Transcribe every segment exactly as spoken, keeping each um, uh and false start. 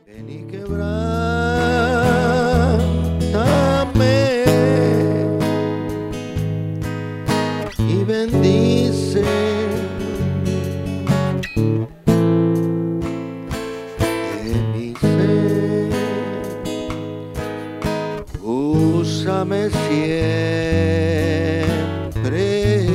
Ven y quebrántame y bendice en mi ser. Úsame siempre,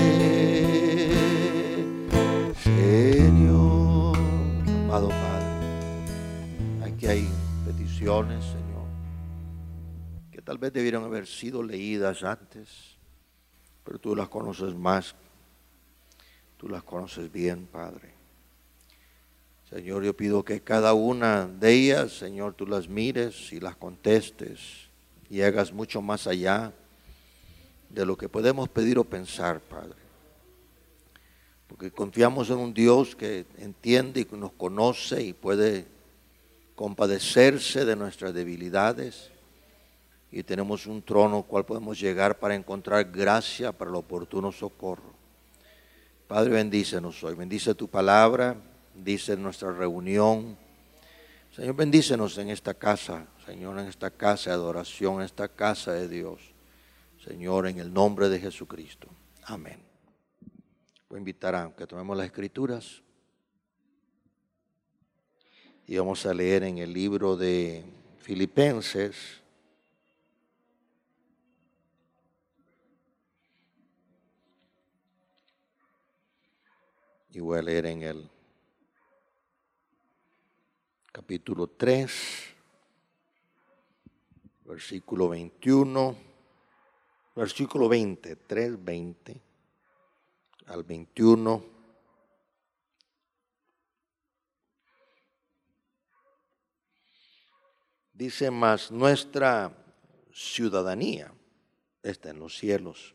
Señor. Amado Padre, aquí hay peticiones, Señor, que tal vez debieron haber sido leídas antes, pero tú las conoces más, tú las conoces bien, Padre. Señor, yo pido que cada una de ellas, Señor, tú las mires y las contestes y hagas mucho más allá de lo que podemos pedir o pensar, Padre. Porque confiamos en un Dios que entiende y que nos conoce y puede compadecerse de nuestras debilidades, y tenemos un trono al cual podemos llegar para encontrar gracia para el oportuno socorro. Padre, bendícenos hoy, bendice tu palabra, bendice nuestra reunión. Señor, bendícenos en esta casa, Señor, en esta casa de adoración, en esta casa de Dios. Señor, en el nombre de Jesucristo. Amén. Voy a invitar a que tomemos las escrituras y vamos a leer en el libro de Filipenses, y voy a leer en el capítulo tres, versículo veintiuno, versículo veinte, tres, veinte al veintiuno. Dice: mas nuestra ciudadanía está en los cielos,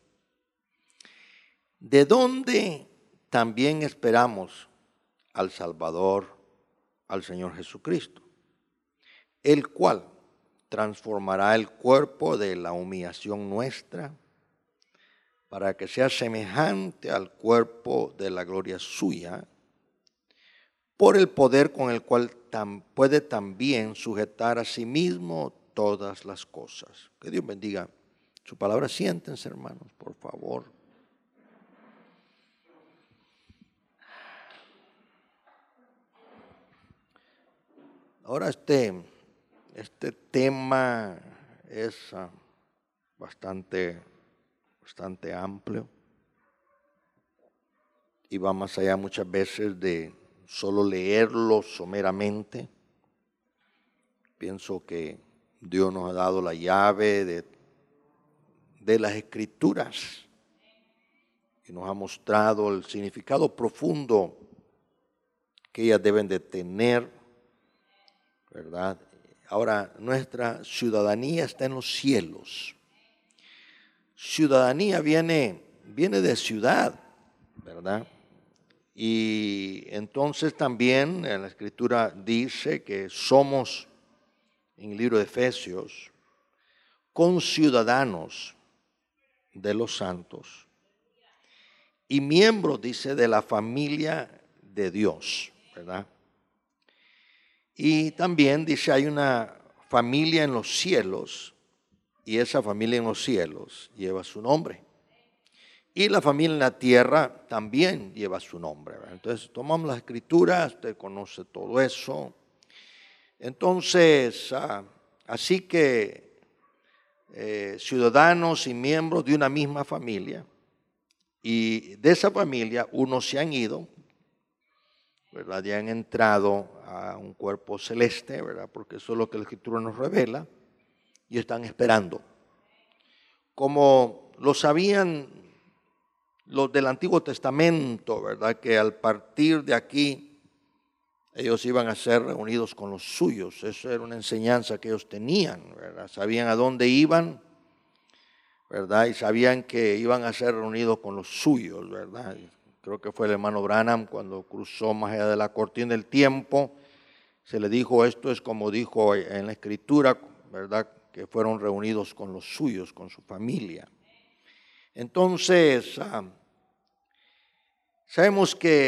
de donde también esperamos al Salvador, al Señor Jesucristo, el cual transformará el cuerpo de la humillación nuestra para que sea semejante al cuerpo de la gloria suya, por el poder con el cual tam, puede también sujetar a sí mismo todas las cosas. Que Dios bendiga su palabra. Siéntense, hermanos, por favor. Ahora este, este tema es uh, bastante, bastante amplio y va más allá muchas veces de solo leerlo someramente. Pienso que Dios nos ha dado la llave de, de las Escrituras y nos ha mostrado el significado profundo que ellas deben de tener, ¿verdad? Ahora, nuestra ciudadanía está en los cielos. Ciudadanía viene, viene de ciudad, ¿verdad? Y entonces también en la Escritura dice que somos, en el libro de Efesios, conciudadanos de los santos y miembros, dice, de la familia de Dios, ¿verdad? Y también dice, hay una familia en los cielos, y esa familia en los cielos lleva su nombre. Y la familia en la tierra también lleva su nombre, ¿verdad? Entonces tomamos las Escrituras, usted conoce todo eso. Entonces, ah, así que eh, ciudadanos y miembros de una misma familia, y de esa familia unos se han ido, ¿verdad? Ya han entrado a un cuerpo celeste, ¿verdad? Porque eso es lo que la Escritura nos revela, y están esperando. Como lo sabían los del Antiguo Testamento, ¿verdad? Que al partir de aquí ellos iban a ser reunidos con los suyos. Eso era una enseñanza que ellos tenían, ¿verdad? Sabían a dónde iban, ¿verdad? Y sabían que iban a ser reunidos con los suyos, ¿verdad? Creo que fue el hermano Branham cuando cruzó más allá de la cortina del tiempo. Se le dijo, esto es como dijo en la Escritura, ¿verdad? Que fueron reunidos con los suyos, con su familia. Entonces, ah, sabemos que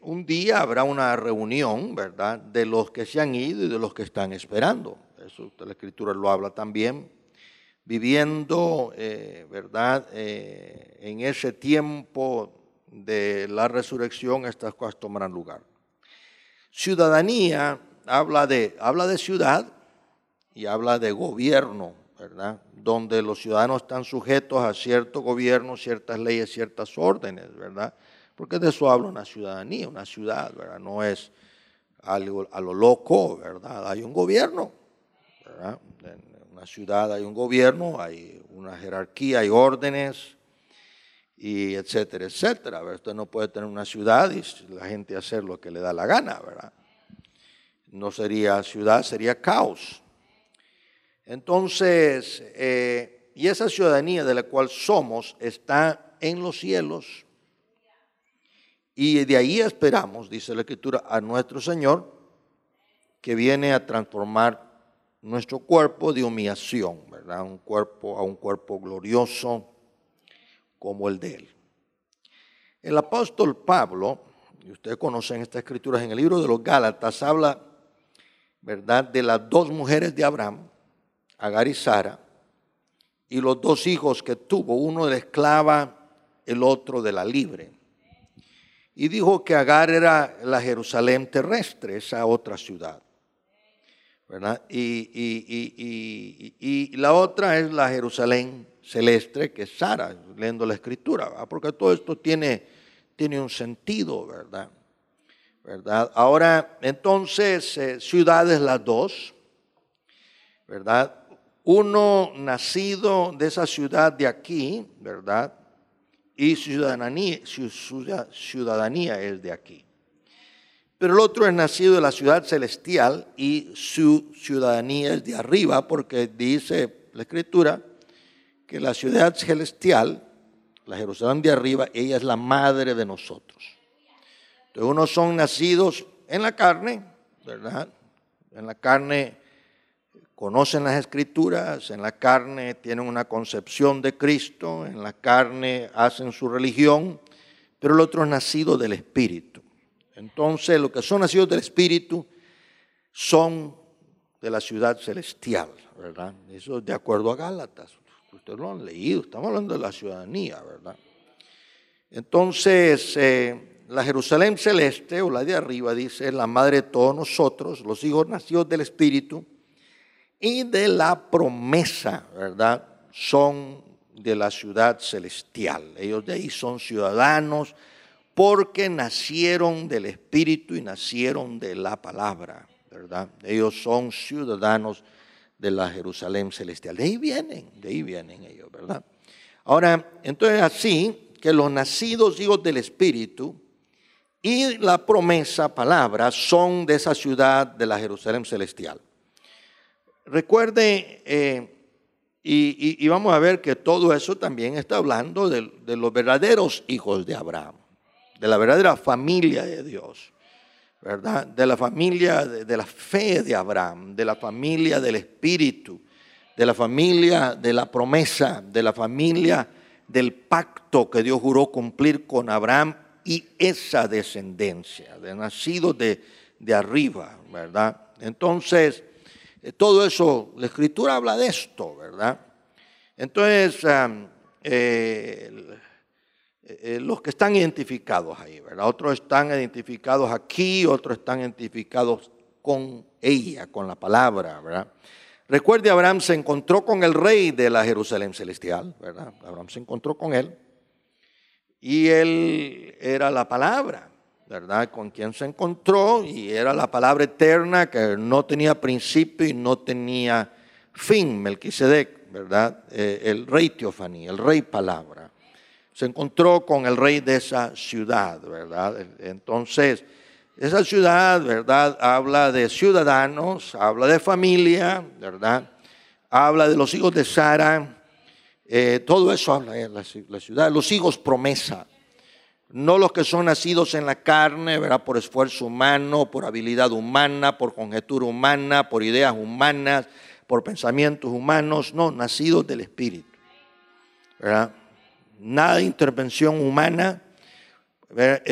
un día habrá una reunión, ¿verdad?, de los que se han ido y de los que están esperando. Eso la Escritura lo habla también. Viviendo, eh, ¿verdad?, eh, en ese tiempo de la resurrección, estas cosas tomarán lugar. Ciudadanía habla de, habla de ciudad y habla de gobierno, ¿verdad?, donde los ciudadanos están sujetos a cierto gobierno, ciertas leyes, ciertas órdenes, ¿verdad? Porque de eso habla una ciudadanía, una ciudad, ¿verdad? No es algo a lo loco, ¿verdad? Hay un gobierno, ¿verdad? En una ciudad hay un gobierno, hay una jerarquía, hay órdenes, y etcétera, etcétera. ¿Verdad? Usted no puede tener una ciudad y la gente hacer lo que le da la gana, ¿verdad? No sería ciudad, sería caos. Entonces, eh, y esa ciudadanía de la cual somos está en los cielos, y de ahí esperamos, dice la Escritura, a nuestro Señor, que viene a transformar nuestro cuerpo de humillación, ¿verdad? Un cuerpo, a un cuerpo glorioso como el de Él. El apóstol Pablo, y ustedes conocen estas escrituras, en el libro de los Gálatas habla, ¿verdad?, de las dos mujeres de Abraham, Agar y Sara, y los dos hijos que tuvo, uno de la esclava, el otro de la libre. Y dijo que Agar era la Jerusalén terrestre, esa otra ciudad, ¿verdad? Y, y, y, y, y la otra es la Jerusalén celeste, que es Sara, leyendo la Escritura, ¿verdad? Porque todo esto tiene, tiene un sentido, ¿verdad? ¿Verdad? Ahora, entonces, eh, ciudades las dos, ¿verdad? Uno nacido de esa ciudad de aquí, ¿verdad? Y ciudadanía, ciudadanía es de aquí. Pero el otro es nacido de la ciudad celestial y su ciudadanía es de arriba, porque dice la Escritura que la ciudad celestial, la Jerusalén de arriba, ella es la madre de nosotros. Entonces, unos son nacidos en la carne, ¿verdad? En la carne conocen las Escrituras, en la carne tienen una concepción de Cristo, en la carne hacen su religión, pero el otro es nacido del Espíritu. Entonces, los que son nacidos del Espíritu son de la ciudad celestial, ¿verdad? Eso es de acuerdo a Gálatas. Ustedes lo han leído, estamos hablando de la ciudadanía, ¿verdad? Entonces, eh, la Jerusalén celeste, o la de arriba, dice, es la madre de todos nosotros, los hijos nacidos del Espíritu, y de la promesa, ¿verdad? Son de la ciudad celestial. Ellos de ahí son ciudadanos porque nacieron del Espíritu y nacieron de la palabra, ¿verdad? Ellos son ciudadanos de la Jerusalén celestial. De ahí vienen, de ahí vienen ellos, ¿verdad? Ahora, entonces así que los nacidos hijos del Espíritu y la promesa, palabra, son de esa ciudad de la Jerusalén celestial. Recuerde, eh, y, y, y vamos a ver que todo eso también está hablando de, de los verdaderos hijos de Abraham, de la verdadera familia de Dios, ¿verdad? De la familia, de, de la fe de Abraham, de la familia del Espíritu, de la familia de la promesa, de la familia del pacto que Dios juró cumplir con Abraham y esa descendencia, de nacidos de, de arriba, ¿verdad? Entonces, todo eso, la Escritura habla de esto, ¿verdad? Entonces, um, eh, eh, los que están identificados ahí, ¿verdad? Otros están identificados aquí, otros están identificados con ella, con la palabra, ¿verdad? Recuerde, Abraham se encontró con el rey de la Jerusalén celestial, ¿verdad? Abraham se encontró con él y él era la palabra, ¿verdad? Con quien se encontró, y era la palabra eterna que no tenía principio y no tenía fin, Melquisedec, ¿verdad? Eh, el rey teofanía, el rey palabra. Se encontró con el rey de esa ciudad, ¿verdad? Entonces, esa ciudad, ¿verdad? Habla de ciudadanos, habla de familia, ¿verdad? Habla de los hijos de Sara, eh, todo eso habla de la, la ciudad, los hijos promesa. No los que son nacidos en la carne, ¿verdad? Por esfuerzo humano, por habilidad humana, por conjetura humana, por ideas humanas, por pensamientos humanos. No, nacidos del Espíritu, ¿verdad? Nada de intervención humana. Es,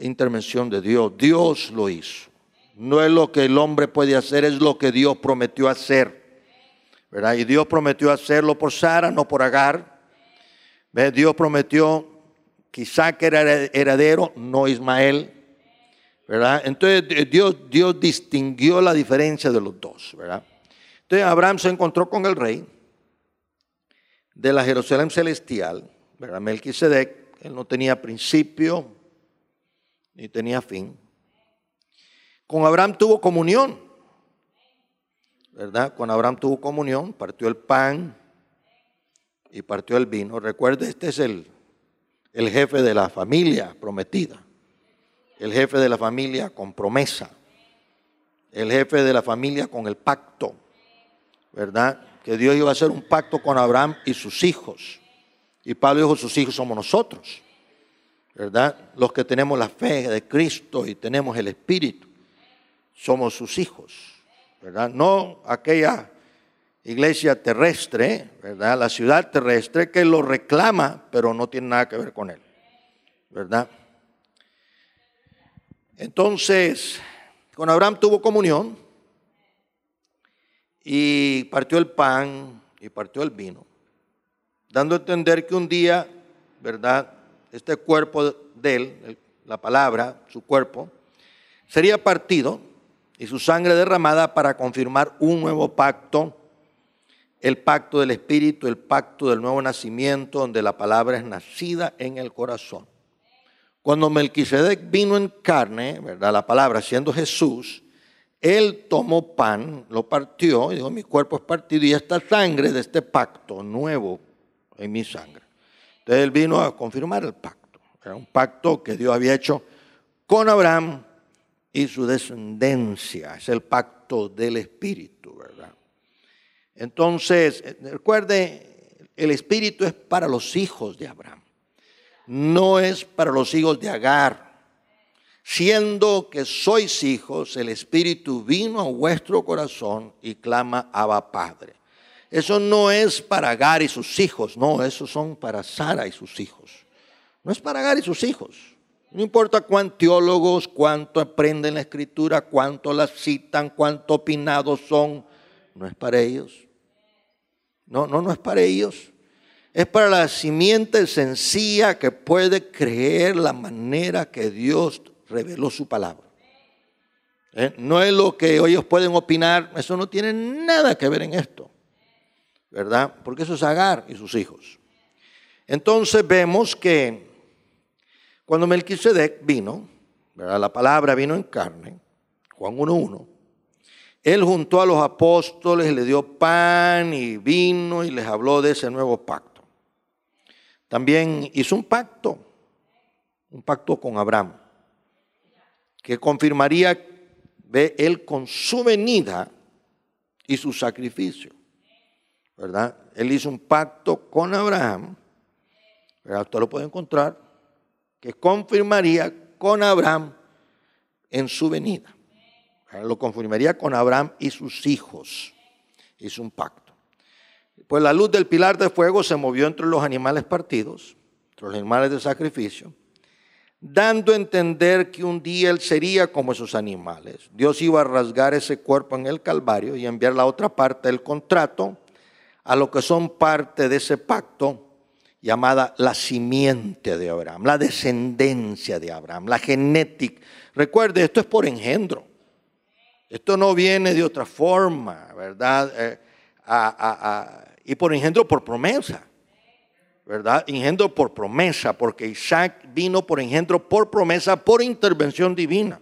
intervención de Dios. Dios lo hizo. No es lo que el hombre puede hacer, es lo que Dios prometió hacer, ¿verdad? Y Dios prometió hacerlo por Sara, no por Agar. ¿Ves? Dios prometió que Isaac era heredero, no Ismael, ¿verdad? Entonces Dios, Dios distinguió la diferencia de los dos, ¿verdad? Entonces Abraham se encontró con el rey de la Jerusalén celestial, ¿verdad? Melquisedec. Él no tenía principio ni tenía fin. Con Abraham tuvo comunión, ¿verdad? Con Abraham tuvo comunión, partió el pan y partió el vino. Recuerde, este es el, el jefe de la familia prometida, el jefe de la familia con promesa, el jefe de la familia con el pacto, ¿verdad? Que Dios iba a hacer un pacto con Abraham y sus hijos. Y Pablo dijo, sus hijos somos nosotros, ¿verdad? Los que tenemos la fe de Cristo y tenemos el Espíritu. Somos sus hijos, ¿verdad? No aquella iglesia terrestre, ¿verdad? La ciudad terrestre que lo reclama, pero no tiene nada que ver con él, ¿verdad? Entonces, con Abraham tuvo comunión y partió el pan y partió el vino, dando a entender que un día, ¿verdad? Este cuerpo de él, la palabra, su cuerpo, sería partido y su sangre derramada para confirmar un nuevo pacto, el pacto del Espíritu, el pacto del nuevo nacimiento, donde la palabra es nacida en el corazón. Cuando Melquisedec vino en carne, ¿verdad? La palabra siendo Jesús, él tomó pan, lo partió y dijo, mi cuerpo es partido y esta sangre de este pacto nuevo en mi sangre. Entonces él vino a confirmar el pacto. Era un pacto que Dios había hecho con Abraham y su descendencia. Es el pacto del Espíritu, ¿verdad? Entonces, recuerde, el Espíritu es para los hijos de Abraham. No es para los hijos de Agar. Siendo que sois hijos, el Espíritu vino a vuestro corazón y clama, Abba Padre. Eso no es para Agar y sus hijos, no, esos son para Sara y sus hijos. No es para Agar y sus hijos. No importa cuántos teólogos, cuánto aprenden la Escritura, cuánto la citan, cuánto opinados son, no es para ellos. No, no, no es para ellos. Es para la simiente sencilla que puede creer la manera que Dios reveló su palabra. ¿Eh? No es lo que ellos pueden opinar, eso no tiene nada que ver en esto, ¿verdad? Porque eso es Agar y sus hijos. Entonces vemos que cuando Melquisedec vino, ¿verdad? La palabra vino en carne, Juan uno uno, él juntó a los apóstoles, le dio pan y vino y les habló de ese nuevo pacto. También hizo un pacto, un pacto con Abraham, que confirmaría ve él con su venida y su sacrificio, ¿verdad? Él hizo un pacto con Abraham, ¿verdad? Usted lo puede encontrar, que confirmaría con Abraham en su venida. ¿Verdad? Lo confirmaría con Abraham y sus hijos. Hizo un pacto. Pues la luz del pilar de fuego se movió entre los animales partidos, entre los animales de sacrificio, dando a entender que un día él sería como esos animales. Dios iba a rasgar ese cuerpo en el Calvario y enviar la otra parte del contrato a lo que son parte de ese pacto, llamada la simiente de Abraham, la descendencia de Abraham, la genética. Recuerde, esto es por engendro. Esto no viene de otra forma, ¿verdad? Eh, a, a, a, y por engendro por promesa, ¿verdad? Engendro por promesa, porque Isaac vino por engendro por promesa, por intervención divina.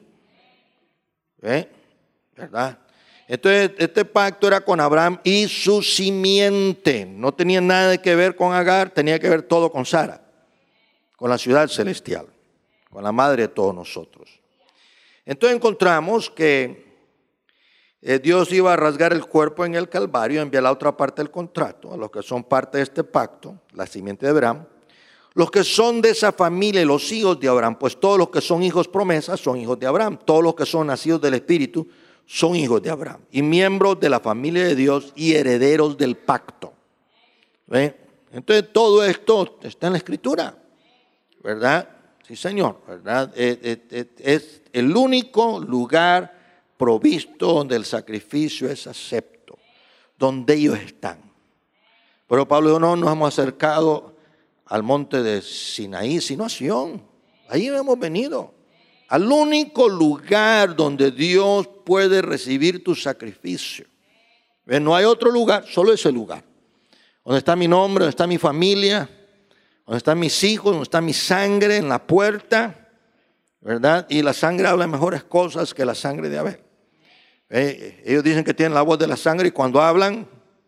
¿Eh? ¿Verdad? Entonces, este pacto era con Abraham y su simiente. No tenía nada que ver con Agar, tenía que ver todo con Sara, con la ciudad celestial, con la madre de todos nosotros. Entonces encontramos que eh, Dios iba a rasgar el cuerpo en el Calvario, enviar la otra parte del contrato, a los que son parte de este pacto, la simiente de Abraham. Los que son de esa familia, los hijos de Abraham, pues todos los que son hijos promesas son hijos de Abraham. Todos los que son nacidos del Espíritu son hijos de Abraham y miembros de la familia de Dios y herederos del pacto. ¿Ven? Entonces todo esto está en la Escritura, ¿verdad? Sí, Señor, ¿verdad? Es el único lugar provisto donde el sacrificio es acepto, donde ellos están. Pero Pablo dijo, no nos hemos acercado al monte de Sinaí, sino a Sión. Ahí hemos venido. Al único lugar donde Dios puede recibir tu sacrificio. No hay otro lugar, solo ese lugar. Donde está mi nombre, donde está mi familia, donde están mis hijos, donde está mi sangre en la puerta, ¿verdad? Y la sangre habla mejores cosas que la sangre de Abel. Eh, ellos dicen que tienen la voz de la sangre y cuando hablan,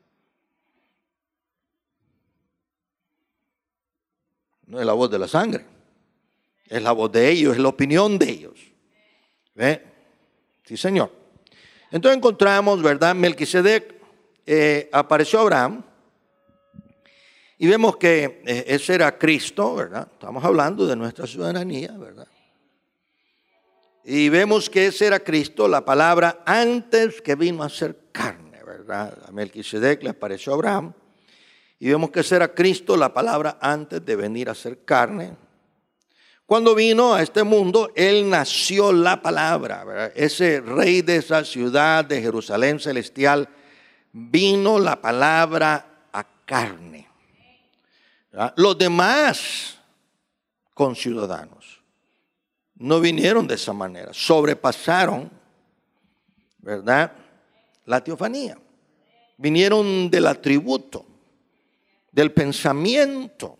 no es la voz de la sangre, es la voz de ellos, es la opinión de ellos. ¿Ve? Sí, Señor. Entonces encontramos, ¿verdad? Melquisedec eh, apareció a Abraham y vemos que eh, ese era Cristo, ¿verdad? Estamos hablando de nuestra ciudadanía, ¿verdad? Y vemos que ese era Cristo, la palabra antes que vino a ser carne, ¿verdad? A Melquisedec le apareció a Abraham. Y vemos que ese era Cristo, la palabra antes de venir a ser carne. Cuando vino a este mundo, Él nació la palabra, ¿verdad? Ese rey de esa ciudad de Jerusalén celestial, vino la palabra a carne, ¿verdad? Los demás conciudadanos no vinieron de esa manera, sobrepasaron, ¿verdad?, la teofanía. Vinieron del atributo, del pensamiento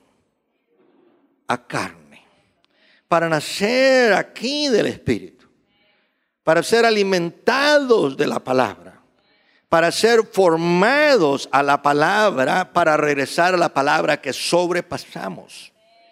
a carne, para nacer aquí del Espíritu, para ser alimentados de la palabra, para ser formados a la palabra, para regresar a la palabra que sobrepasamos.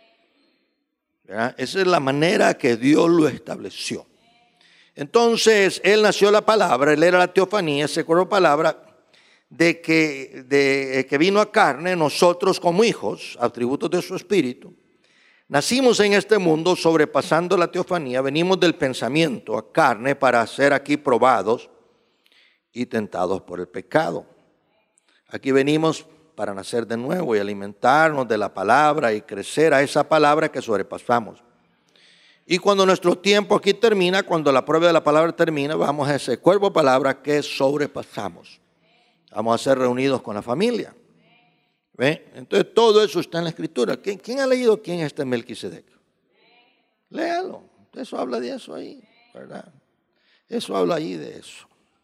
¿Verdad? Esa es la manera que Dios lo estableció. Entonces, Él nació la palabra, Él era la teofanía, ese cuerpo palabra, de que, de que vino a carne, nosotros como hijos, atributos de su espíritu, nacimos en este mundo sobrepasando la teofanía, venimos del pensamiento a carne para ser aquí probados y tentados por el pecado. Aquí venimos para nacer de nuevo y alimentarnos de la palabra y crecer a esa palabra que sobrepasamos. Y cuando nuestro tiempo aquí termina, cuando la prueba de la palabra termina, vamos a ese cuerpo palabra que sobrepasamos. Vamos a ser reunidos con la familia. ¿Ve? Entonces todo eso está en la Escritura. ¿Quién, quién ha leído quién es este Melquisedec? Léalo. Eso habla de eso ahí, ¿verdad? Eso habla ahí de eso.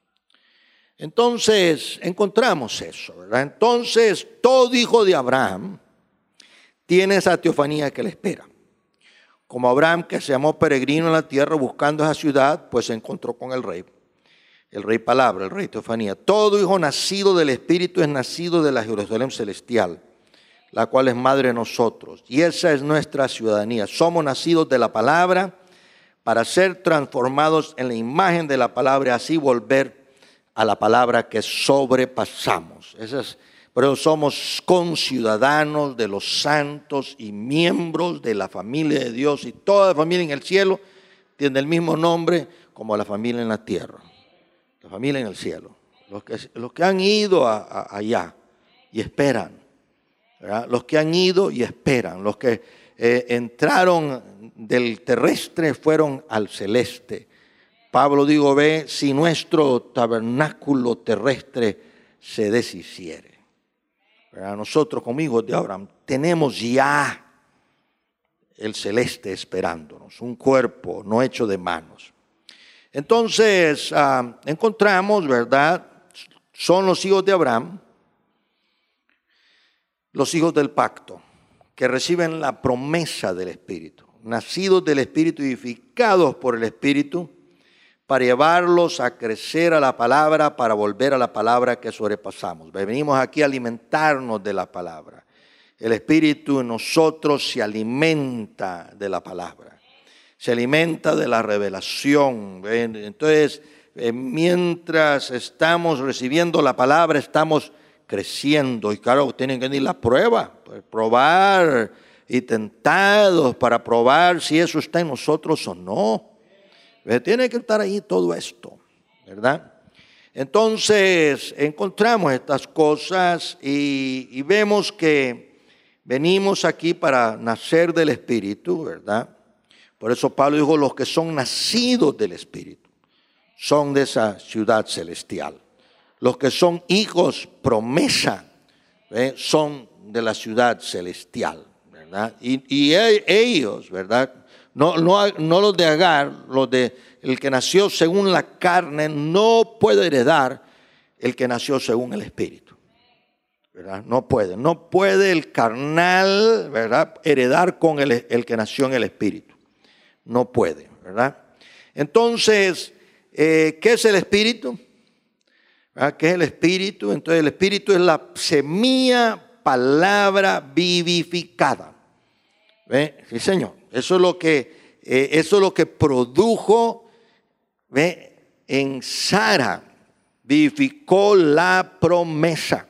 Entonces encontramos eso, ¿verdad? Entonces todo hijo de Abraham tiene esa teofanía que le espera. Como Abraham, que se llamó peregrino en la tierra buscando esa ciudad, pues se encontró con el rey. El rey palabra, el rey teofanía. Todo hijo nacido del Espíritu es nacido de la Jerusalén celestial, la cual es madre de nosotros. Y esa es nuestra ciudadanía. Somos nacidos de la palabra para ser transformados en la imagen de la palabra y así volver a la palabra que sobrepasamos. Esa es, por eso somos conciudadanos de los santos y miembros de la familia de Dios. Y toda la familia en el cielo tiene el mismo nombre como la familia en la tierra. La familia en el cielo. Los que, los que han ido a, a, allá y esperan. ¿Verdad? Los que han ido y esperan. Los que eh, entraron del terrestre fueron al celeste. Pablo dijo, ve, si nuestro tabernáculo terrestre se deshiciere. ¿Verdad? Nosotros como hijos de Abraham tenemos ya el celeste esperándonos. Un cuerpo no hecho de manos. Entonces, uh, encontramos, ¿verdad? Son los hijos de Abraham, los hijos del pacto, que reciben la promesa del Espíritu, nacidos del Espíritu, edificados por el Espíritu, para llevarlos a crecer a la palabra, para volver a la palabra que sobrepasamos. Venimos aquí a alimentarnos de la palabra. El Espíritu en nosotros se alimenta de la palabra. Se alimenta de la revelación. Entonces, mientras estamos recibiendo la palabra, estamos creciendo. Y claro, tienen que venir la prueba, pues, probar y tentados para probar si eso está en nosotros o no. Tiene que estar ahí todo esto, ¿verdad? Entonces, encontramos estas cosas y, y vemos que venimos aquí para nacer del Espíritu, ¿verdad? Por eso Pablo dijo, los que son nacidos del Espíritu son de esa ciudad celestial. Los que son hijos promesa, ¿eh? son de la ciudad celestial, ¿verdad? Y, y ellos, ¿verdad? No, no, no los de Agar, los de el que nació según la carne, no puede heredar el que nació según el Espíritu, ¿verdad? No puede, no puede el carnal, ¿verdad?, heredar con el, el que nació en el Espíritu. No puede, ¿verdad? Entonces, eh, ¿qué es el Espíritu? ¿Verdad? ¿Qué es el Espíritu? Entonces el Espíritu es la semilla, palabra vivificada. ¿Ve? Sí, Señor. Eso es lo que, eh, eso es lo que produjo, ¿ve?, en Sara. Vivificó la promesa.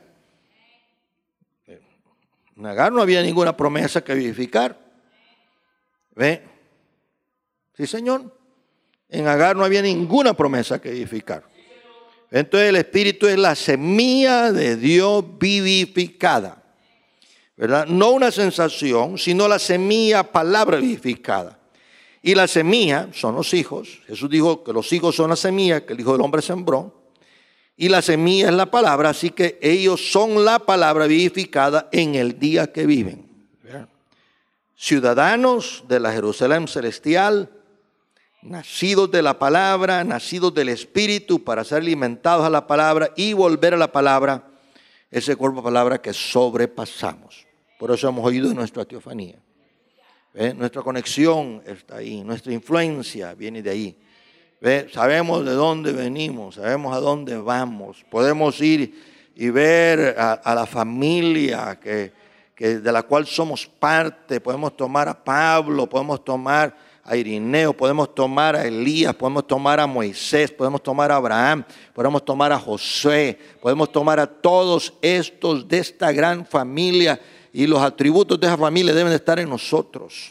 En Agar no había ninguna promesa que vivificar. ¿Ve? Sí, Señor. En Agar no había ninguna promesa que vivificar. Entonces el Espíritu es la semilla de Dios vivificada, ¿verdad? No una sensación, sino la semilla, palabra vivificada. Y la semilla son los hijos. Jesús dijo que los hijos son la semilla que el Hijo del Hombre sembró. Y la semilla es la palabra, así que ellos son la palabra vivificada en el día que viven, ¿verdad? Ciudadanos de la Jerusalén celestial, nacidos de la palabra, nacidos del Espíritu para ser alimentados a la palabra y volver a la palabra, ese cuerpo de palabra que sobrepasamos. Por eso hemos oído en nuestra teofanía. ¿Ve? Nuestra conexión está ahí, nuestra influencia viene de ahí. ¿Ve? Sabemos de dónde venimos, sabemos a dónde vamos. Podemos ir y ver a, a la familia que, que de la cual somos parte. Podemos tomar a Pablo, podemos tomar a Irineo, podemos tomar a Elías, podemos tomar a Moisés, podemos tomar a Abraham, podemos tomar a Josué, podemos tomar a todos estos de esta gran familia, y los atributos de esa familia deben de estar en nosotros.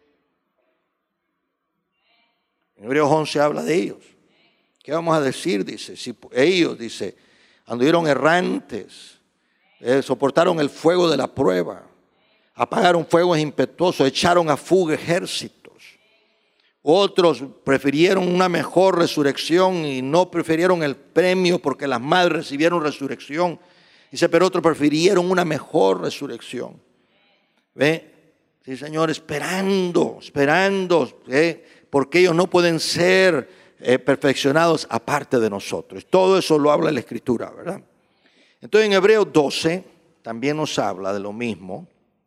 En Hebreos once habla de ellos. ¿Qué vamos a decir? Dice, si ellos, dice, anduvieron errantes, eh, soportaron el fuego de la prueba, apagaron fuegos impetuosos, echaron a fuga ejércitos. Otros prefirieron una mejor resurrección y no prefirieron el premio porque las madres recibieron resurrección. Dice, pero otros prefirieron una mejor resurrección. ¿Ve? Sí, Señor, esperando, esperando, ¿eh? Porque ellos no pueden ser eh, perfeccionados aparte de nosotros. Todo eso lo habla la Escritura, ¿verdad? Entonces en Hebreos doce también nos habla de lo mismo.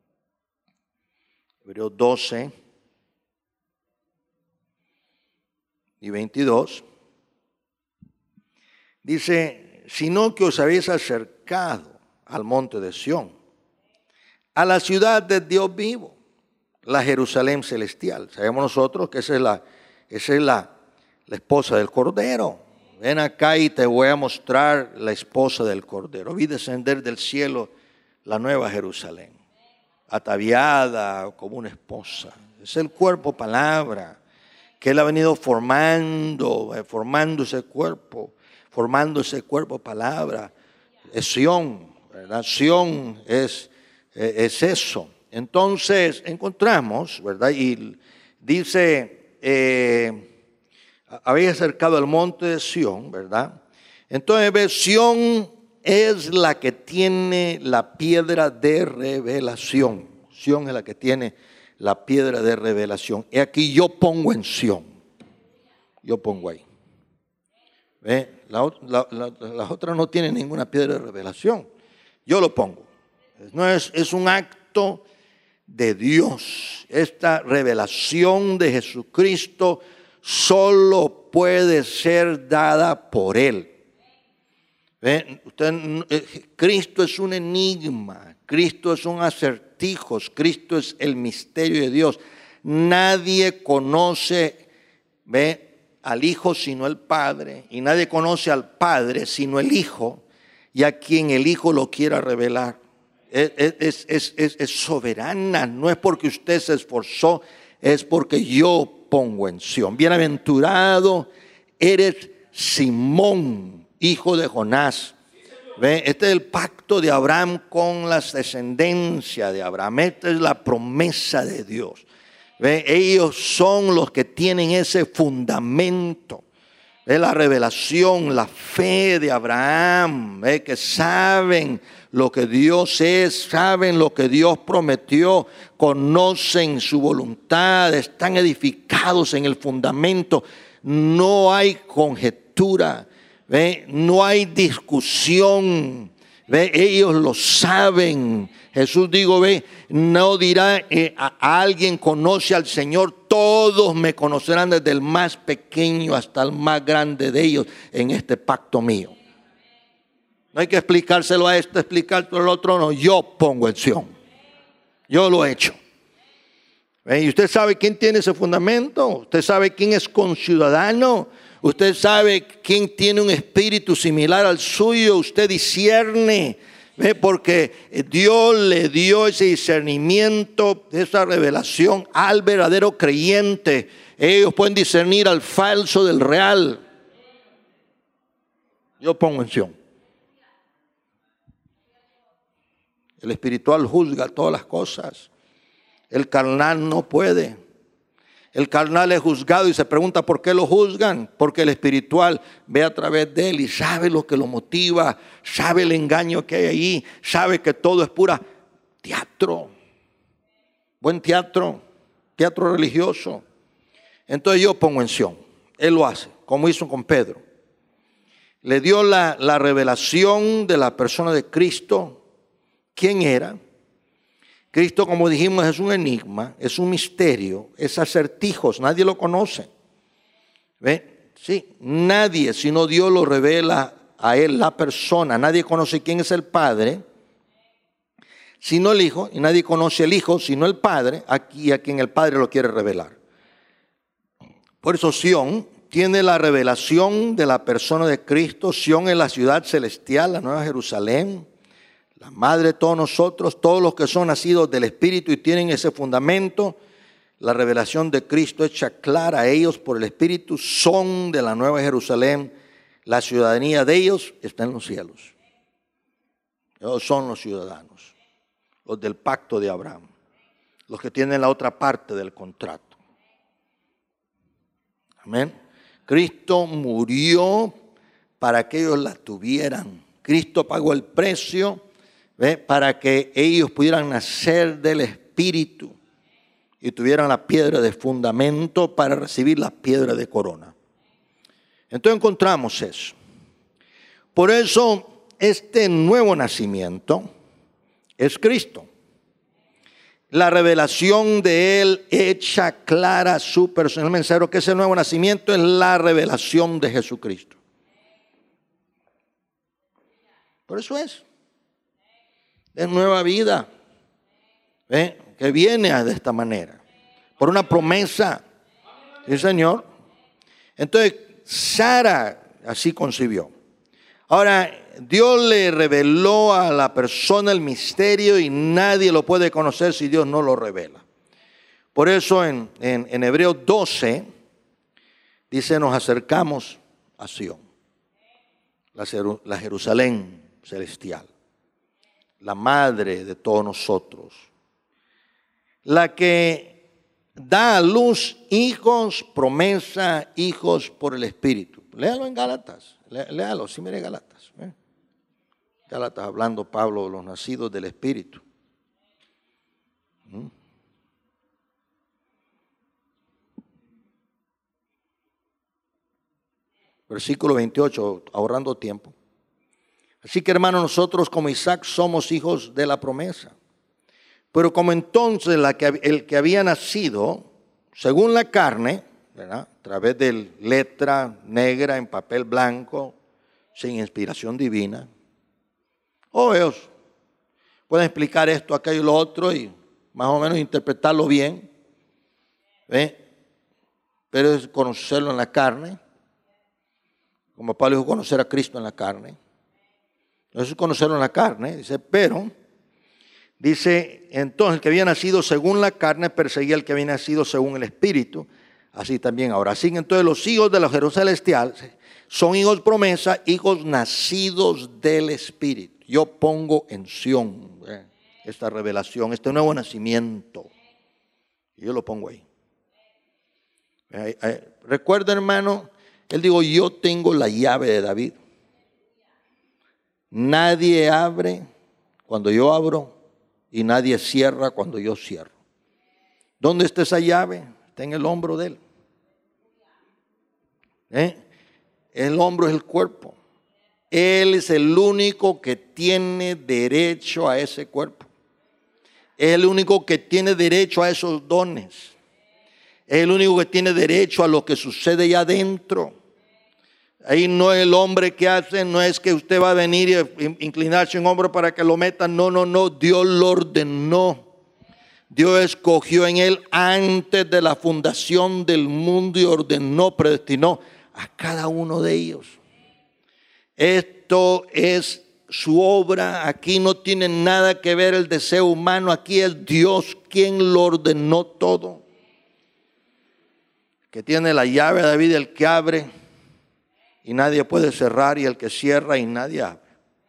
Hebreos doce y veintidós, dice, sino que os habéis acercado al monte de Sión, a la ciudad de Dios vivo, la Jerusalén celestial. Sabemos nosotros que esa es la, esa es la, la esposa del Cordero. Ven acá y te voy a mostrar la esposa del Cordero. Vi descender del cielo la nueva Jerusalén, ataviada como una esposa. Es el cuerpo palabra que Él ha venido formando, eh, formando ese cuerpo, formando ese cuerpo palabra. Es Sión, ¿verdad? Sión es, eh, es eso. Entonces encontramos, ¿verdad? Y dice, eh, habéis acercado al monte de Sión, ¿verdad? Entonces, ¿ves? Sión es la que tiene la piedra de revelación. Sión es la que tiene la piedra de revelación. Y aquí yo pongo en Sión. Yo pongo ahí. ¿Ve? La, la, la, las otras no tienen ninguna piedra de revelación. Yo lo pongo. No es, es un acto de Dios. Esta revelación de Jesucristo solo puede ser dada por Él. ¿Ve? Usted, Cristo es un enigma. Cristo es un acertijo. Cristo es el misterio de Dios. Nadie conoce, ¿ve?, al Hijo sino el Padre, y nadie conoce al Padre sino el Hijo, y a quien el Hijo lo quiera revelar. Es, es, es, es, es soberana, no es porque usted se esforzó, es porque yo pongo en Sión. Bienaventurado eres Simón, hijo de Jonás. ¿Ve? Este es el pacto de Abraham con la descendencia de Abraham. Esta es la promesa de Dios. ¿Ve? Ellos son los que tienen ese fundamento. ¿Ve? La revelación, la fe de Abraham, ¿ve? Que saben lo que Dios es, saben lo que Dios prometió, conocen su voluntad, están edificados en el fundamento. No hay conjetura, ¿ve? No hay discusión, ¿ve? Ellos lo saben. Jesús dijo, ve, no dirá eh, a, a alguien conoce al Señor, todos me conocerán desde el más pequeño hasta el más grande de ellos en este pacto mío. No hay que explicárselo a este, explicárselo al otro, no, yo pongo acción. Yo lo he hecho. ¿Ve? ¿Y usted sabe quién tiene ese fundamento? ¿Usted sabe quién es conciudadano? ¿Usted sabe quién tiene un espíritu similar al suyo? Usted discierne. ¿Ve? Porque Dios le dio ese discernimiento, esa revelación al verdadero creyente. Ellos pueden discernir al falso del real. Yo pongo acción. El espiritual juzga todas las cosas. El carnal no puede. El carnal es juzgado y se pregunta por qué lo juzgan. Porque el espiritual ve a través de él y sabe lo que lo motiva, sabe el engaño que hay ahí, sabe que todo es pura teatro. Buen teatro, teatro religioso. Entonces yo pongo en acción. Él lo hace, como hizo con Pedro. Le dio la, la revelación de la persona de Cristo. ¿Quién era? Cristo, como dijimos, es un enigma, es un misterio, es acertijos, nadie lo conoce. ¿Ve? Sí, nadie, sino Dios lo revela a él, la persona. Nadie conoce quién es el Padre, sino el Hijo, y nadie conoce el Hijo, sino el Padre, aquí a quien el Padre lo quiere revelar. Por eso Sión tiene la revelación de la persona de Cristo. Sión es la ciudad celestial, la Nueva Jerusalén. La madre de todos nosotros, todos los que son nacidos del Espíritu y tienen ese fundamento, la revelación de Cristo hecha clara a ellos por el Espíritu, son de la Nueva Jerusalén. La ciudadanía de ellos está en los cielos. Ellos son los ciudadanos, los del pacto de Abraham, los que tienen la otra parte del contrato. Amén. Cristo murió para que ellos la tuvieran. Cristo pagó el precio, ¿ve? Para que ellos pudieran nacer del Espíritu y tuvieran la piedra de fundamento para recibir la piedra de corona. Entonces encontramos eso. Por eso este nuevo nacimiento es Cristo. La revelación de Él hecha clara su persona. El mensajero, que ese nuevo nacimiento es la revelación de Jesucristo. Por eso es. Es nueva vida, ¿eh? Que viene de esta manera, por una promesa. Sí, Señor. Entonces, Sara así concibió. Ahora, Dios le reveló a la persona el misterio y nadie lo puede conocer si Dios no lo revela. Por eso en, en, en Hebreos doce dice, nos acercamos a Sión, la, la Jerusalén celestial, la madre de todos nosotros, la que da a luz hijos, promesa, hijos por el Espíritu. Léalo en Gálatas, léalo, sí, mire Gálatas. ¿eh? Gálatas, hablando Pablo de los nacidos del Espíritu. ¿Mm? Versículo veintiocho, ahorrando tiempo. Así que, hermanos, nosotros como Isaac somos hijos de la promesa. Pero como entonces la que, el que había nacido, según la carne, ¿verdad? A través de letra negra en papel blanco, sin inspiración divina, o ellos pueden explicar esto, aquello y lo otro y más o menos interpretarlo bien, ¿ve? Pero es conocerlo en la carne, como Pablo dijo, conocer a Cristo en la carne. Eso es conocerlo en la carne, dice, pero, dice, entonces el que había nacido según la carne perseguía al que había nacido según el Espíritu, así también ahora. Así que entonces los hijos de la Jerusalén celestial son hijos promesa, hijos nacidos del Espíritu. Yo pongo en Sión eh, esta revelación, este nuevo nacimiento. Yo lo pongo ahí. Recuerda, hermano, él dijo, yo tengo la llave de David. Nadie abre cuando yo abro y nadie cierra cuando yo cierro. ¿Dónde está esa llave? Está en el hombro de él. ¿Eh? El hombro es el cuerpo. Él es el único que tiene derecho a ese cuerpo. Es el único que tiene derecho a esos dones. Es el único que tiene derecho a lo que sucede allá adentro. Ahí no es el hombre que hace, no es que usted va a venir y inclinarse un hombro para que lo metan. No, no, no. Dios lo ordenó. Dios escogió en él antes de la fundación del mundo y ordenó, predestinó a cada uno de ellos. Esto es su obra. Aquí no tiene nada que ver el deseo humano. Aquí es Dios quien lo ordenó todo. Que tiene la llave de David, el que abre y nadie puede cerrar, y el que cierra y nadie abre.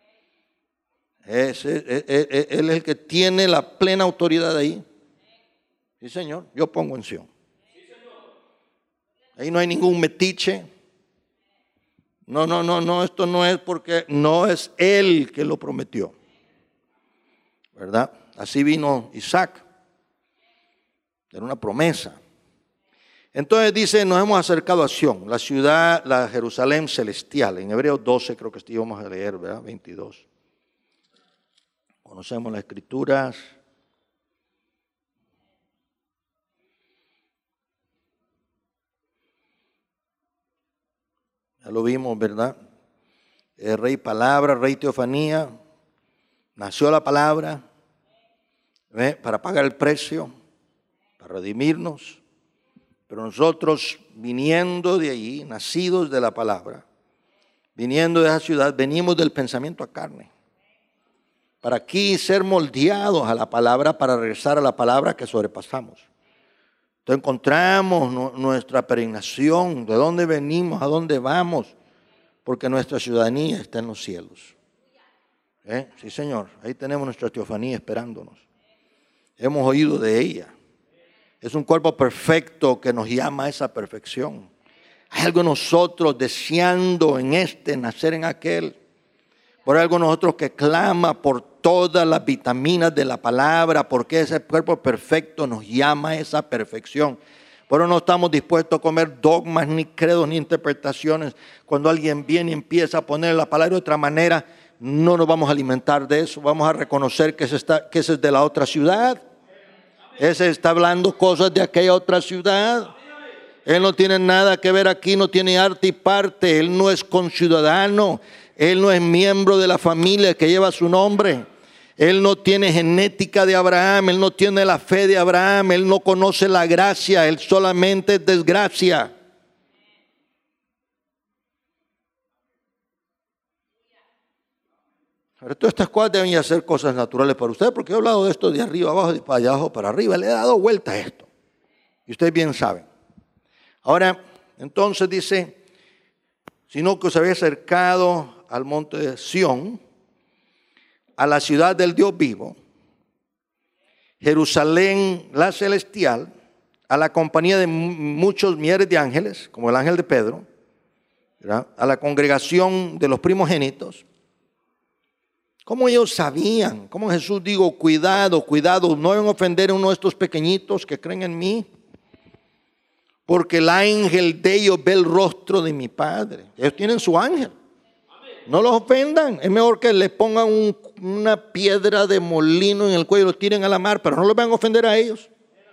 Es, es, es, es, él es el que tiene la plena autoridad ahí. Sí, Señor, yo pongo en Sion. Ahí no hay ningún metiche. No, no, no, no, esto no es porque no es él que lo prometió. ¿Verdad? Así vino Isaac. Era una promesa. Entonces dice, nos hemos acercado a Sión, la ciudad, la Jerusalén celestial. En Hebreos doce creo que íbamos a leer, ¿verdad? veintidós. Conocemos las escrituras. Ya lo vimos, ¿verdad? El rey palabra, rey teofanía. Nació la palabra, ¿ve? Para pagar el precio, para redimirnos. Pero nosotros, viniendo de allí, nacidos de la palabra, viniendo de esa ciudad, venimos del pensamiento a carne. Para aquí ser moldeados a la palabra, para regresar a la palabra que sobrepasamos. Entonces encontramos nuestra peregrinación, de dónde venimos, a dónde vamos, porque nuestra ciudadanía está en los cielos. ¿Eh? Sí, Señor, ahí tenemos nuestra teofanía esperándonos. Hemos oído de ella. Es un cuerpo perfecto que nos llama a esa perfección. Hay algo en nosotros deseando en este, nacer en aquel. Por algo en nosotros que clama por todas las vitaminas de la palabra, porque ese cuerpo perfecto nos llama a esa perfección. Pero no estamos dispuestos a comer dogmas, ni credos, ni interpretaciones. Cuando alguien viene y empieza a poner la palabra de otra manera, no nos vamos a alimentar de eso. Vamos a reconocer que ese, está, que ese es de la otra ciudad. Ese está hablando cosas de aquella otra ciudad. Él no tiene nada que ver aquí, no tiene arte y parte. Él no es conciudadano. Él no es miembro de la familia que lleva su nombre. Él no tiene genética de Abraham. Él no tiene la fe de Abraham. Él no conoce la gracia. Él solamente es desgracia. Pero todas estas cosas deben ya ser cosas naturales para ustedes, porque he hablado de esto de arriba abajo, de para abajo para arriba. Le he dado vuelta a esto. Y ustedes bien saben. Ahora, entonces dice, sino que os habéis acercado al monte de Sión, a la ciudad del Dios vivo, Jerusalén la celestial, a la compañía de muchos millares de ángeles, como el ángel de Pedro, ¿verdad? A la congregación de los primogénitos. ¿Cómo ellos sabían? ¿Cómo Jesús dijo, cuidado, cuidado, no deben ofender a uno de estos pequeñitos que creen en mí? Porque el ángel de ellos ve el rostro de mi Padre. Ellos tienen su ángel. No los ofendan. Es mejor que les pongan un, una piedra de molino en el cuello y los tiren a la mar, pero no los van a ofender a ellos.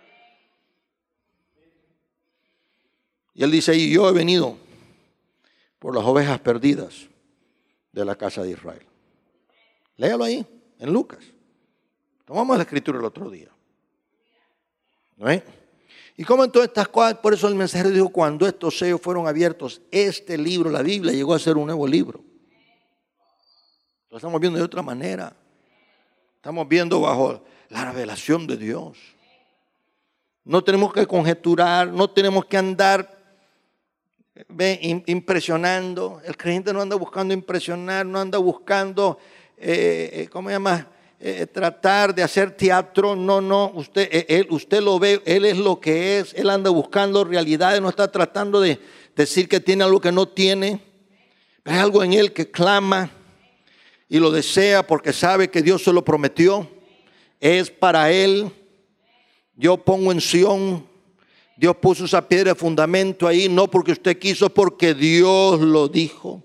Y él dice, y yo he venido por las ovejas perdidas de la casa de Israel. Léalo ahí, en Lucas. Tomamos la escritura el otro día. ¿No es? Y como en todas estas cosas, por eso el mensajero dijo, cuando estos sellos fueron abiertos, este libro, la Biblia, llegó a ser un nuevo libro. Lo estamos viendo de otra manera. Estamos viendo bajo la revelación de Dios. No tenemos que conjeturar, no tenemos que andar ve, impresionando. El creyente no anda buscando impresionar, no anda buscando, eh, ¿cómo se llama? eh, tratar de hacer teatro. No, no, usted, él, usted lo ve, él es lo que es. Él anda buscando realidades, no está tratando de decir que tiene algo que no tiene. Es algo en él que clama y lo desea porque sabe que Dios se lo prometió. Es para él. Yo pongo en Sión. Dios puso esa piedra de fundamento ahí, no porque usted quiso, porque Dios lo dijo.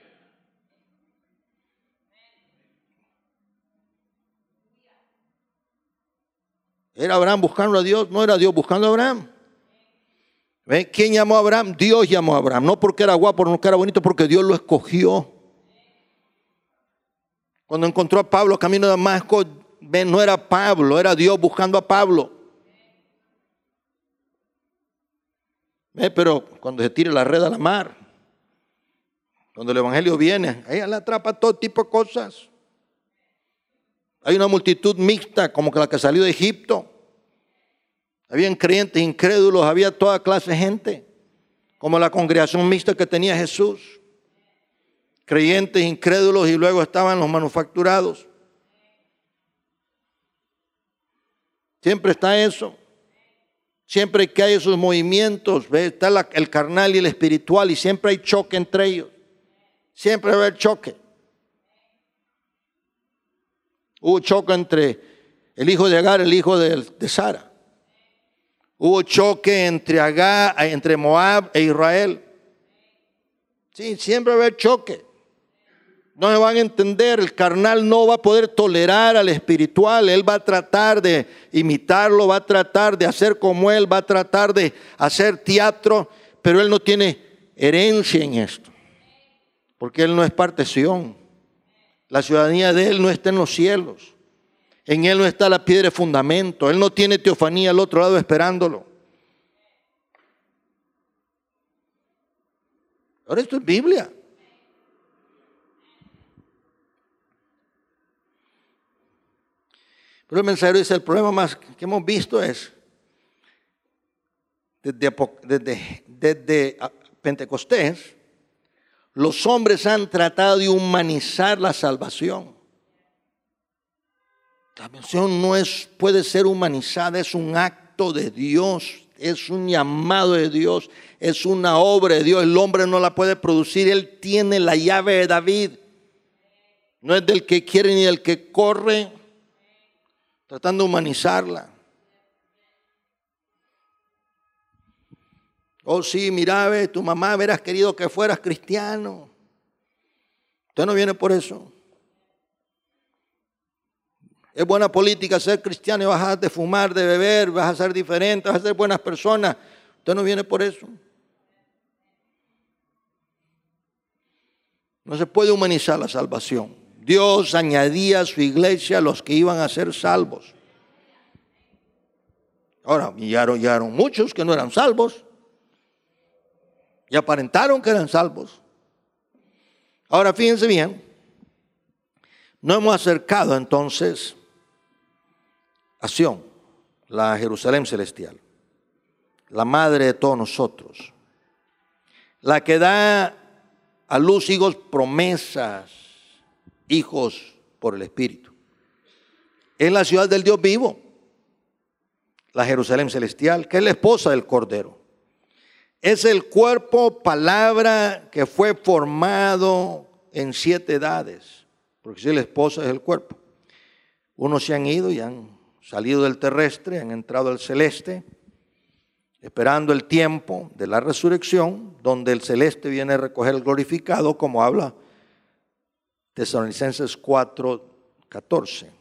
¿Era Abraham buscando a Dios? No era Dios buscando a Abraham. ¿Ven? ¿Quién llamó a Abraham? Dios llamó a Abraham. No porque era guapo, no porque era bonito, porque Dios lo escogió. Cuando encontró a Pablo camino de Damasco, ven, no era Pablo, era Dios buscando a Pablo. ¿Ven? Pero cuando se tire la red a la mar, cuando el evangelio viene, ella le atrapa todo tipo de cosas. Hay una multitud mixta como que la que salió de Egipto. Habían creyentes, incrédulos, había toda clase de gente, como la congregación mixta que tenía Jesús. Creyentes, incrédulos y luego estaban los manufacturados. Siempre está eso. Siempre que hay esos movimientos, ¿ves? Está la, el carnal y el espiritual y siempre hay choque entre ellos. Siempre va a haber choque. Hubo choque entre el hijo de Agar y el hijo de, de Sara. Hubo choque entre Agar, entre Moab e Israel. Sí, siempre va a haber choque. No me van a entender, el carnal no va a poder tolerar al espiritual. Él va a tratar de imitarlo, va a tratar de hacer como él, va a tratar de hacer teatro, pero él no tiene herencia en esto, porque él no es parte de Sión. La ciudadanía de él no está en los cielos. En él no está la piedra de fundamento. Él no tiene teofanía al otro lado esperándolo. Ahora esto es Biblia. Pero el mensajero dice, el problema más que hemos visto es, desde, desde, desde Pentecostés, los hombres han tratado de humanizar la salvación. La salvación no es, puede ser humanizada, es un acto de Dios, es un llamado de Dios, es una obra de Dios. El hombre no la puede producir, él tiene la llave de David. No es del que quiere ni del que corre, tratando de humanizarla. Oh sí, mira, ve, tu mamá hubieras querido que fueras cristiano. Usted no viene por eso. Es buena política ser cristiano y vas a dejar de fumar, de beber, vas a ser diferente, vas a ser buenas personas. Usted no viene por eso. No se puede humanizar la salvación. Dios añadía a su iglesia a los que iban a ser salvos. Ahora, llegaron, llegaron muchos que no eran salvos. Y aparentaron que eran salvos. Ahora fíjense bien, nos hemos acercado entonces a Sión, la Jerusalén celestial, la madre de todos nosotros, la que da a luz hijos promesas, hijos por el Espíritu. Es la ciudad del Dios vivo, la Jerusalén celestial, que es la esposa del Cordero. Es el cuerpo, palabra, que fue formado en siete edades. Porque si la esposa es el cuerpo. Unos se han ido y han salido del terrestre, han entrado al celeste, esperando el tiempo de la resurrección, donde el celeste viene a recoger el glorificado, como habla Tesalonicenses cuatro catorce.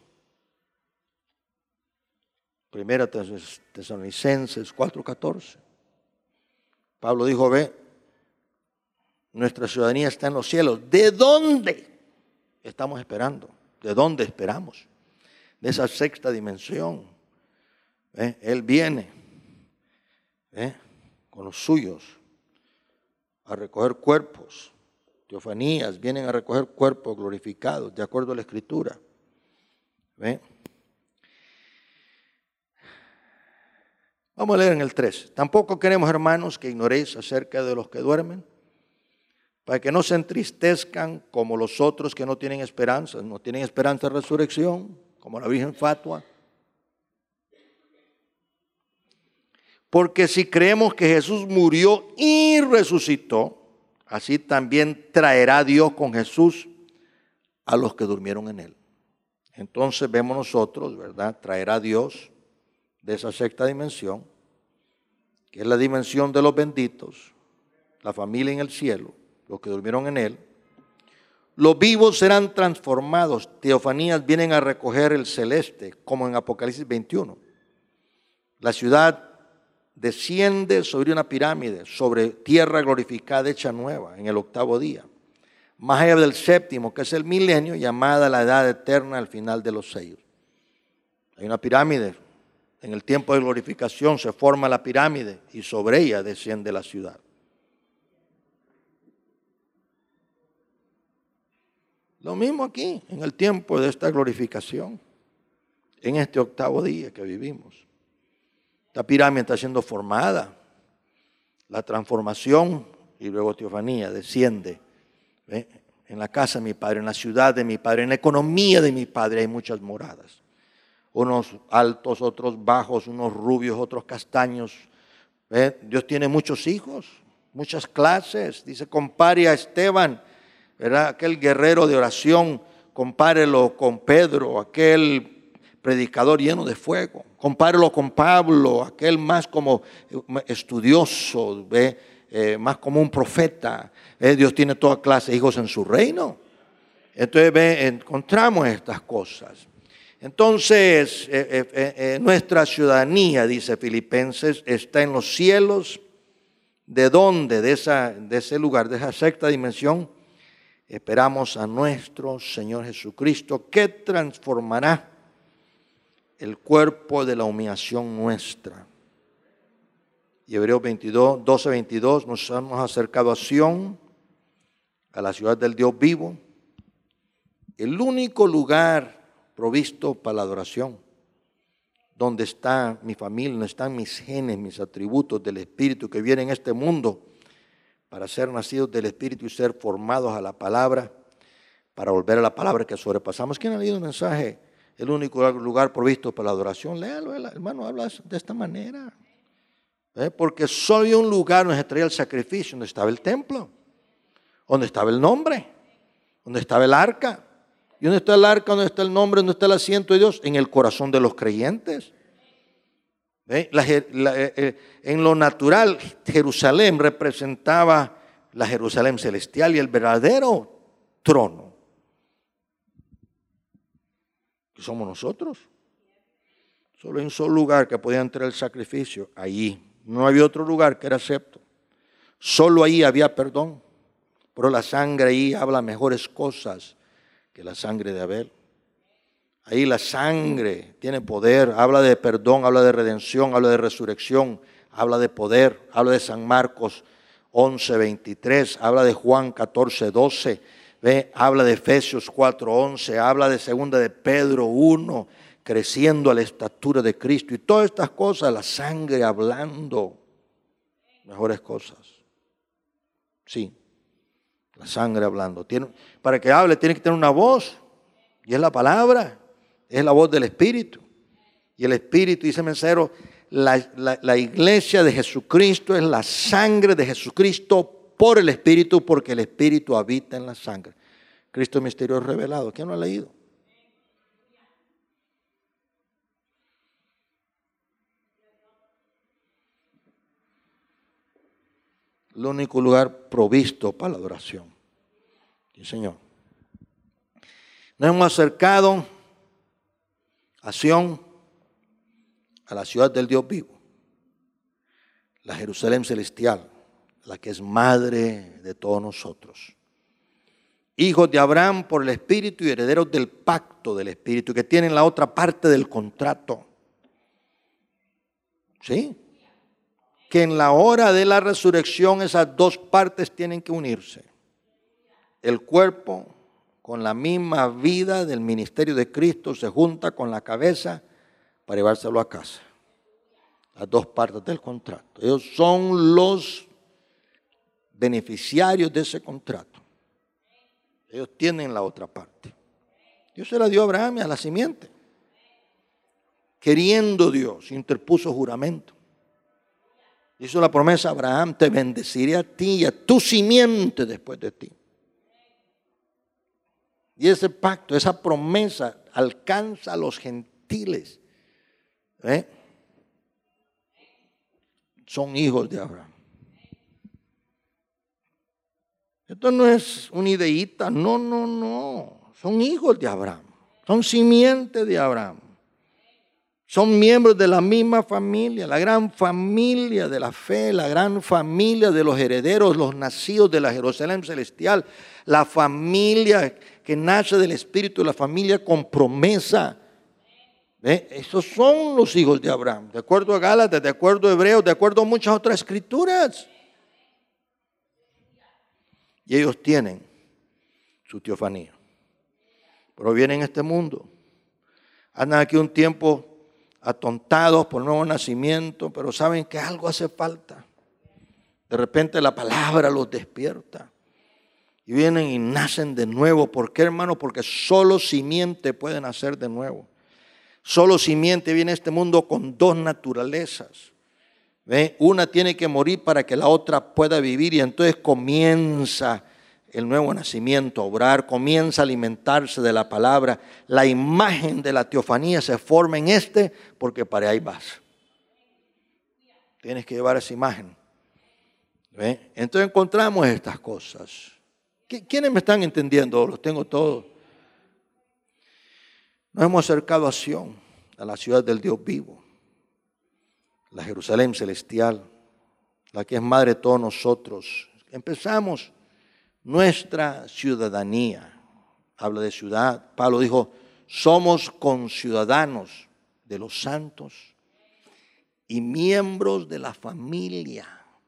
Primera Tesalonicenses cuatro catorce. Pablo dijo, ve, nuestra ciudadanía está en los cielos. ¿De dónde estamos esperando? ¿De dónde esperamos? De esa sexta dimensión. ¿Eh? Él viene ¿eh? con los suyos a recoger cuerpos. Teofanías vienen a recoger cuerpos glorificados, de acuerdo a la Escritura. ¿Eh? Vamos a leer en el tres. Tampoco queremos, hermanos, que ignoréis acerca de los que duermen, para que no se entristezcan como los otros que no tienen esperanza. No tienen esperanza de resurrección, como la Virgen Fatua. Porque si creemos que Jesús murió y resucitó, así también traerá Dios con Jesús a los que durmieron en él. Entonces vemos nosotros, ¿verdad? Traerá Dios de esa sexta dimensión, que es la dimensión de los benditos, la familia en el cielo, los que durmieron en él. Los vivos serán transformados. Teofanías vienen a recoger el celeste, como en Apocalipsis veintiuno. La ciudad desciende sobre una pirámide, sobre tierra glorificada hecha nueva, en el octavo día. Más allá del séptimo, que es el milenio, llamada la edad eterna al final de los sellos. Hay una pirámide. En el tiempo de glorificación se forma la pirámide y sobre ella desciende la ciudad. Lo mismo aquí, en el tiempo de esta glorificación, en este octavo día que vivimos. Esta pirámide está siendo formada, la transformación y luego teofanía desciende. ¿Ve? En la casa de mi padre, en la ciudad de mi padre, en la economía de mi padre hay muchas moradas. Unos altos, otros bajos, unos rubios, otros castaños. ¿Ve? Dios tiene muchos hijos, muchas clases. Dice, compare a Esteban, ¿verdad? Aquel guerrero de oración, compárelo con Pedro, aquel predicador lleno de fuego. Compárelo con Pablo, aquel más como estudioso, ¿ve? Eh, más como un profeta. ¿Ve? Dios tiene toda clase de hijos en su reino. Entonces ¿ve? encontramos estas cosas. Entonces, eh, eh, eh, nuestra ciudadanía, dice Filipenses, está en los cielos. ¿De dónde? De, esa, de ese lugar, de esa sexta dimensión. Esperamos a nuestro Señor Jesucristo, que transformará el cuerpo de la humillación nuestra. Y Hebreos veintidós, doce, veintidós, nos hemos acercado a Sión, a la ciudad del Dios vivo, el único lugar provisto para la adoración, donde está mi familia, donde están mis genes, mis atributos del Espíritu que vienen en este mundo para ser nacidos del Espíritu y ser formados a la palabra, para volver a la palabra que sobrepasamos. ¿Quién ha leído el mensaje? El único lugar provisto para la adoración. Léalo, hermano, habla de esta manera. ¿Eh? Porque solo había un lugar donde se traía el sacrificio, donde estaba el templo, donde estaba el nombre, donde estaba el arca. ¿Y dónde está el arca? ¿Dónde está el nombre? ¿Dónde está el asiento de Dios? En el corazón de los creyentes. ¿Eh? La, la, eh, en lo natural, Jerusalén representaba la Jerusalén celestial y el verdadero trono, que somos nosotros. Solo hay un solo lugar que podía entrar el sacrificio, allí. No había otro lugar que era acepto. Solo ahí había perdón. Pero la sangre ahí habla mejores cosas que la sangre de Abel. Ahí la sangre tiene poder, habla de perdón, habla de redención, habla de resurrección, habla de poder, habla de San Marcos once, veintitrés, habla de Juan catorce, doce, ¿ve? Habla de Efesios cuatro, once, habla de segunda de Pedro uno, creciendo a la estatura de Cristo. Y todas estas cosas, la sangre hablando mejores cosas. Sí, la sangre hablando. Tiene, para que hable tiene que tener una voz, y es la palabra. Es la voz del Espíritu. Y el Espíritu, dice el mensajero, la, la, la iglesia de Jesucristo es la sangre de Jesucristo por el Espíritu, porque el Espíritu habita en la sangre. Cristo misterio revelado. ¿Quién lo ha leído? El único lugar provisto para la adoración. Sí, Señor. Nos hemos acercado a Sión, a la ciudad del Dios vivo, la Jerusalén celestial, la que es madre de todos nosotros. Hijos de Abraham por el Espíritu y herederos del pacto del Espíritu, que tienen la otra parte del contrato. ¿Sí? Que en la hora de la resurrección esas dos partes tienen que unirse. El cuerpo con la misma vida del ministerio de Cristo se junta con la cabeza para llevárselo a casa. Las dos partes del contrato. Ellos son los beneficiarios de ese contrato. Ellos tienen la otra parte. Dios se la dio a Abraham y a la simiente. queriendo Dios, interpuso juramento. Hizo la promesa a Abraham: te bendeciré a ti y a tu simiente después de ti. Y ese pacto, esa promesa alcanza a los gentiles. ¿Eh? Son hijos de Abraham. Esto no es una ideíta, no, no, no. Son hijos de Abraham, son simiente de Abraham. Son miembros de la misma familia, la gran familia de la fe, la gran familia de los herederos, los nacidos de la Jerusalén celestial, la familia que nace del Espíritu, la familia con promesa. ¿Eh? Esos son los hijos de Abraham, de acuerdo a Gálatas, de acuerdo a Hebreos, de acuerdo a muchas otras escrituras. Y ellos tienen su teofanía. Pero vienen a este mundo, andan aquí un tiempo atontados por nuevo nacimiento, pero saben que algo hace falta. De repente la palabra los despierta y vienen y nacen de nuevo. ¿Por qué, hermano? Porque solo simiente puede nacer de nuevo. Solo simiente viene a este mundo con dos naturalezas. ¿Ve? Una tiene que morir para que la otra pueda vivir, y entonces comienza el nuevo nacimiento a obrar, comienza a alimentarse de la palabra. La imagen de la teofanía se forma en este, porque para ahí vas. Tienes que llevar esa imagen. ¿Ve? Entonces encontramos estas cosas. ¿Quiénes me están entendiendo? Los tengo todos. Nos hemos acercado a Sión, a la ciudad del Dios vivo, la Jerusalén celestial, la que es madre de todos nosotros. Empezamos nuestra ciudadanía. Habla de ciudad. Pablo dijo: somos conciudadanos de los santos y miembros de la familia.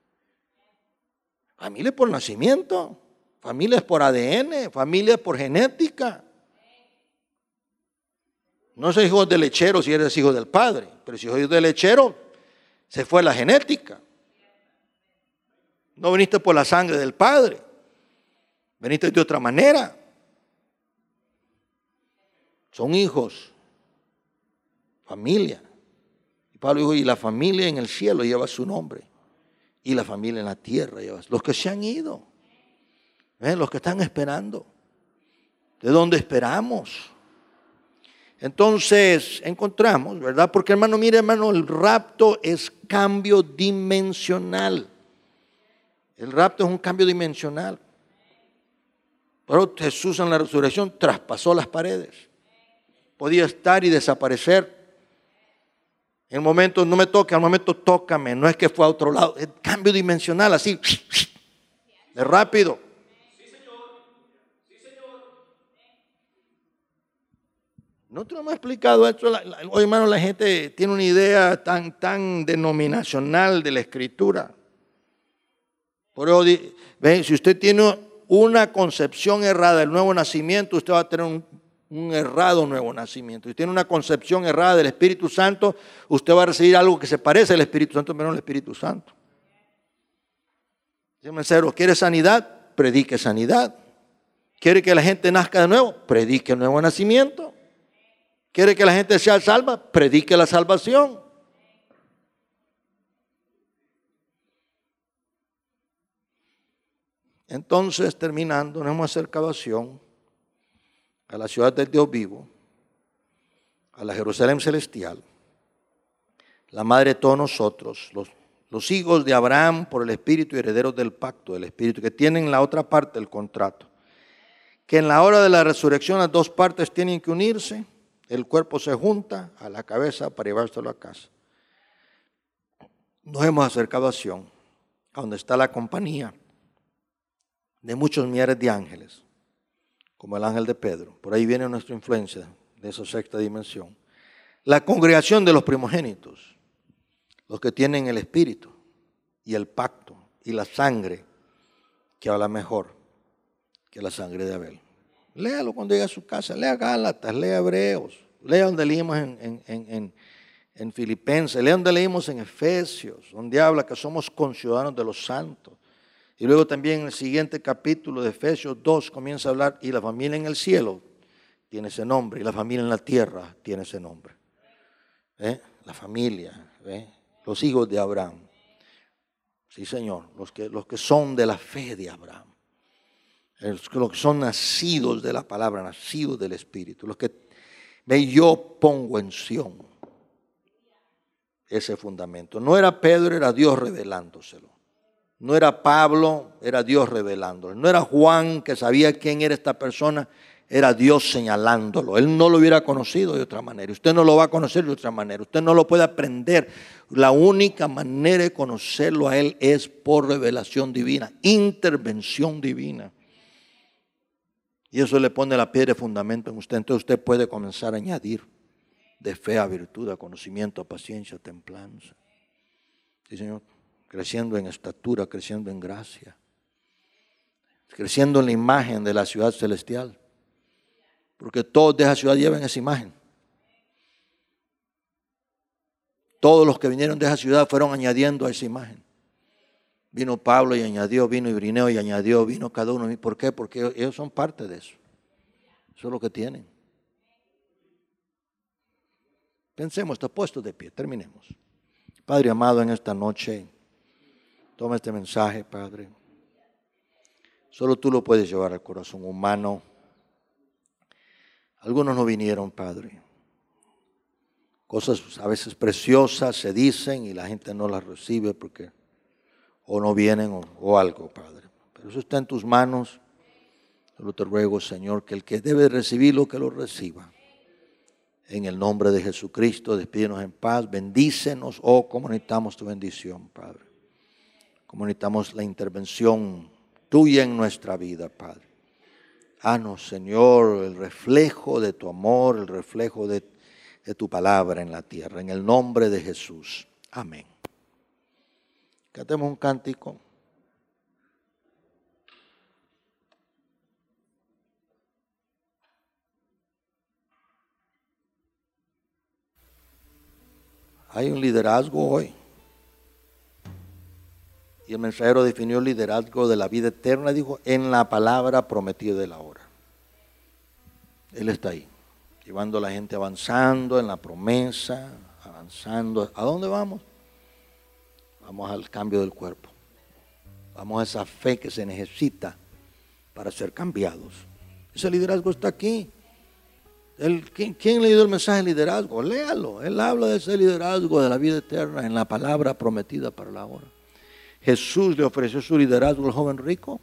Familia por nacimiento, familia es por A D N, familia es por genética. No soy hijo de lechero si eres hijo del padre, pero si soy hijo de lechero, se fue la genética. No viniste por la sangre del padre, viniste de otra manera. Son hijos, familia. Y Pablo dijo: y la familia en el cielo lleva su nombre, y la familia en la tierra lleva. Los que se han ido, ¿eh? Los que están esperando. ¿De dónde esperamos? Entonces encontramos, ¿verdad? Porque, hermano, mire, hermano, el rapto es cambio dimensional. El rapto es un cambio dimensional. Pero Jesús en la resurrección traspasó las paredes. Podía estar y desaparecer. En el momento no me toque, al momento tócame. No es que fue a otro lado. Es cambio dimensional, así, de rápido. Nosotros hemos explicado esto. Hoy, hermano, la gente tiene una idea tan, tan denominacional de la Escritura. Por eso, ¿ve? Si usted tiene una concepción errada del nuevo nacimiento, usted va a tener un, un errado nuevo nacimiento. Si tiene una concepción errada del Espíritu Santo, usted va a recibir algo que se parece al Espíritu Santo, pero no al Espíritu Santo. Dígame en serio, ¿quiere sanidad? Predique sanidad. ¿Quiere que la gente nazca de nuevo? Predique el nuevo nacimiento. ¿Quiere que la gente sea salva? Predique la salvación. Entonces, terminando, nos hemos acercado a Sión, a la ciudad del Dios vivo, a la Jerusalén celestial, la madre de todos nosotros, los, los hijos de Abraham por el Espíritu y herederos del pacto del Espíritu, que tienen la otra parte del contrato, que en la hora de la resurrección las dos partes tienen que unirse. El cuerpo se junta a la cabeza para llevárselo a casa. Nos hemos acercado a Sión, a donde está la compañía de muchos millares de ángeles, como el ángel de Pedro. Por ahí viene nuestra influencia de esa sexta dimensión. La congregación de los primogénitos, los que tienen el espíritu y el pacto y la sangre, que habla mejor que la sangre de Abel. Léalo cuando llegue a su casa, lea Gálatas, lea Hebreos, lea donde leímos en, en, en, en, en Filipenses, lea donde leímos en Efesios, donde habla que somos conciudadanos de los santos. Y luego también en el siguiente capítulo de Efesios dos comienza a hablar, y la familia en el cielo tiene ese nombre, y la familia en la tierra tiene ese nombre. ¿eh? La familia, ¿eh? Los hijos de Abraham. Sí, Señor, los que, los que son de la fe de Abraham. Los que, los que son nacidos de la palabra, nacidos del Espíritu. Los que ve, yo pongo en Sión ese fundamento. No era Pedro, era Dios revelándoselo. No era Pablo, era Dios revelándolo. No era Juan, que sabía quién era esta persona, era Dios señalándolo. Él no lo hubiera conocido de otra manera. Usted no lo va a conocer de otra manera. Usted no lo puede aprender. La única manera de conocerlo a Él es por revelación divina, intervención divina. Y eso le pone la piedra de fundamento en usted. Entonces usted puede comenzar a añadir de fe a virtud, a conocimiento, a paciencia, a templanza. Sí, Señor. Creciendo en estatura, creciendo en gracia, creciendo en la imagen de la ciudad celestial, porque todos de esa ciudad llevan esa imagen. Todos los que vinieron de esa ciudad fueron añadiendo a esa imagen. Vino Pablo y añadió, vino Ibrineo y añadió, vino cada uno. ¿Por qué? Porque ellos son parte de eso. Eso es lo que tienen. Pensemos, está puesto de pie, terminemos. Padre amado, en esta noche, toma este mensaje, Padre. Solo tú lo puedes llevar al corazón humano. Algunos no vinieron, Padre. Cosas a veces preciosas se dicen y la gente no las recibe porque o no vienen o, o algo, Padre. Pero eso está en tus manos. Solo te ruego, Señor, que el que debe recibirlo, que lo reciba. En el nombre de Jesucristo, despídenos en paz. Bendícenos, oh, cómo necesitamos tu bendición, Padre. Como necesitamos la intervención tuya en nuestra vida, Padre. Haznos, Señor, el reflejo de tu amor, el reflejo de, de tu palabra en la tierra. En el nombre de Jesús. Amén. Cantemos un cántico. Hay un liderazgo hoy. Y el mensajero definió el liderazgo de la vida eterna, dijo, en la palabra prometida de la hora. Él está ahí, llevando a la gente avanzando en la promesa, avanzando. ¿A dónde vamos? Vamos al cambio del cuerpo. Vamos a esa fe que se necesita para ser cambiados. Ese liderazgo está aquí. Él, ¿quién, ¿Quién leyó el mensaje de liderazgo? Léalo. Él habla de ese liderazgo de la vida eterna en la palabra prometida para la hora. Jesús le ofreció su liderazgo al joven rico.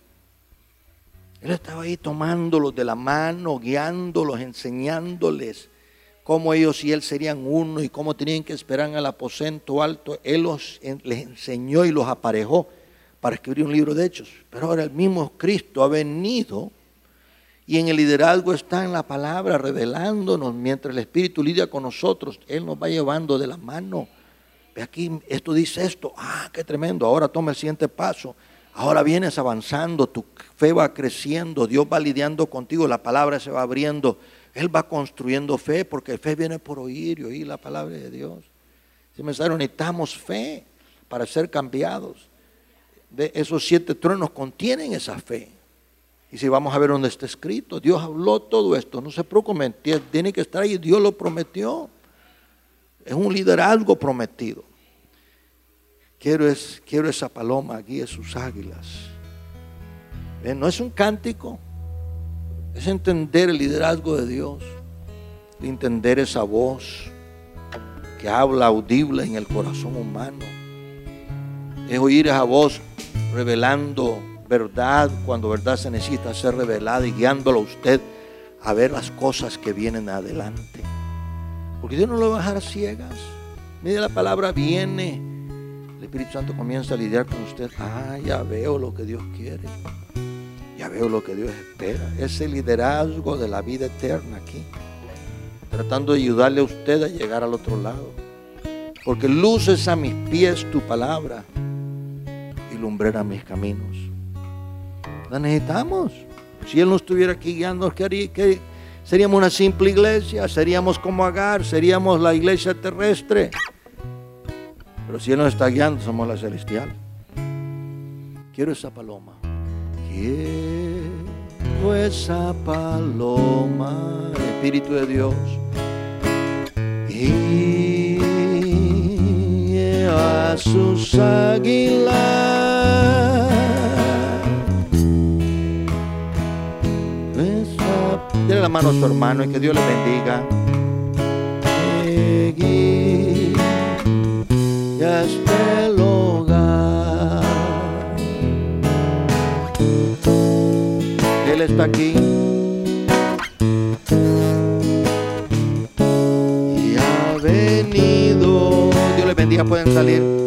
Él estaba ahí tomándolos de la mano, guiándolos, enseñándoles cómo ellos y él serían uno y cómo tenían que esperar en el aposento alto. Él los, les enseñó y los aparejó para escribir un libro de Hechos. Pero ahora el mismo Cristo ha venido y en el liderazgo está en la palabra, revelándonos mientras el Espíritu lidia con nosotros. Él nos va llevando de la mano. Aquí esto dice esto, ah, qué tremendo, ahora toma el siguiente paso, ahora vienes avanzando, tu fe va creciendo, Dios va lidiando contigo, la palabra se va abriendo, Él va construyendo fe, porque fe viene por oír y oír la palabra de Dios. Si me saben, necesitamos fe para ser cambiados. De esos siete tronos contienen esa fe. Y si vamos a ver donde está escrito, Dios habló todo esto, no se preocupen, tiene que estar ahí, Dios lo prometió. Es un liderazgo prometido. Quiero, es, quiero esa paloma, guíe sus águilas. ¿Ven? No es un cántico, es entender el liderazgo de Dios, entender esa voz que habla audible en el corazón humano. Es oír esa voz revelando verdad cuando verdad se necesita ser revelada y guiándolo a usted a ver las cosas que vienen adelante. Porque Dios no lo va a dejar ciegas. Mire, la palabra viene. El Espíritu Santo comienza a lidiar con usted. Ah, ya veo lo que Dios quiere. Ya veo lo que Dios espera. Ese liderazgo de la vida eterna aquí. Tratando de ayudarle a usted a llegar al otro lado. Porque luces a mis pies tu palabra y lumbrera mis caminos. La necesitamos. Si Él no estuviera aquí guiándonos, ¿qué haría? ¿Qué? Seríamos una simple iglesia, seríamos como Agar, seríamos la iglesia terrestre. Pero si Él nos está guiando, somos la celestial. Quiero esa paloma. Quiero esa paloma, Espíritu de Dios. Y sus águilas. Dele la mano a su hermano y que Dios le bendiga. Seguí hasta el hogar. Él está aquí y ha venido. Dios le bendiga, pueden salir.